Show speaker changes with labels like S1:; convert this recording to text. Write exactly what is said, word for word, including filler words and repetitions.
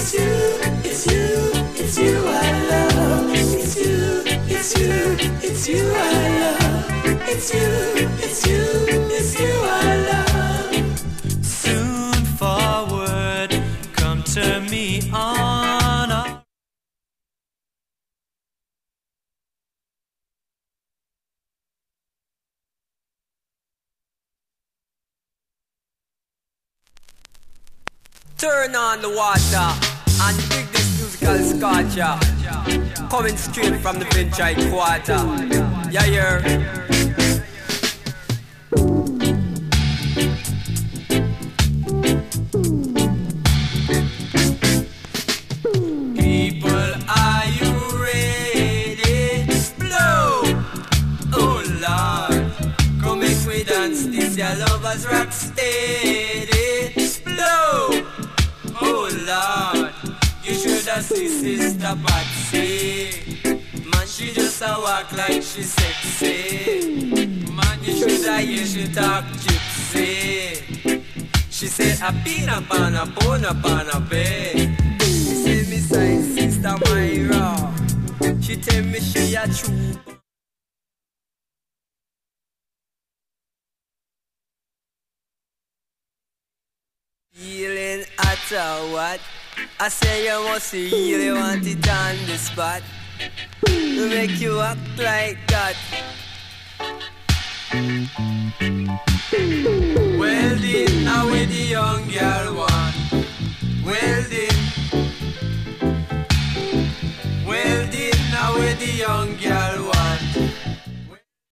S1: It's you, it's you, it's you I love. It's you, it's you, it's you I love. It's you, it's you, it's you I love.
S2: Soon forward, come turn me on.
S3: Turn on the water and dig this musical sculpture coming straight from the Finchite Quarter. Yeah, yeah.
S2: People, are you ready? Blow! Oh Lord, come make we dance this your lovers rock steady. Blow! Oh Lord, you should have seen Sister Patsy. Man, she just a walk like she sexy. Man, you should have hear she talk gypsy. She said, a pina pana pona pana pe.
S3: She say me side Sister Myra. She tell me she a true. Healing at a what? I say you must really want it on the spot. To make you act like that.
S2: Well did, now with the young girl one. Well did. Well did, now with the young girl one.